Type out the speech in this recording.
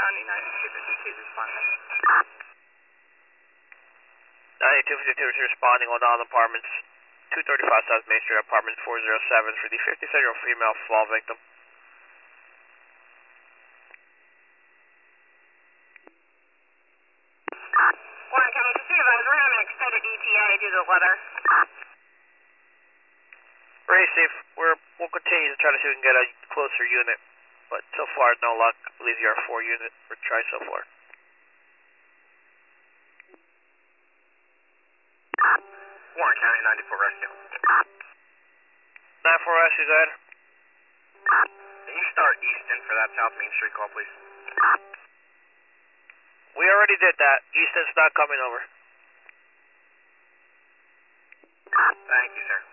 County 9252 responding. 9252 is responding on all apartments. 235 South Main Street, apartment 407 for the 57-year-old female fall victim. Warren County, just be advised, we're having an extended ETA due to the weather. Very safe. We'll continue to try to see if we can get a closer unit, but so far no luck. I believe you are 4 unit. We're trying so far. Warren County 94 Rescue. 94 Rescue, go ahead. Can you start Easton for that South Main Street call, please? We already did that. Easton's not coming over. Thank you, sir.